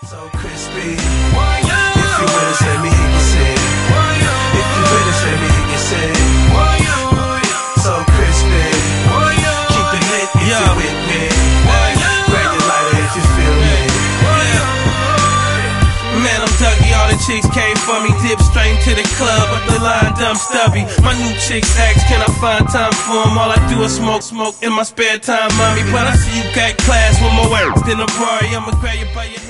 So crispy. If you with us, let me hear you say it. If you with us, let me hear you say it. So crispy. Keep it lit if you with me. Grab your lighter if you feel me. Man, I'm Dougie, all the chicks came for me. Dip straight to the club, but the line dumb stubby. My new chicks ask, can I find time for them? All I do is smoke in my spare time, mommy. But I see you got class with more work than a Rari. I'ma grab you by your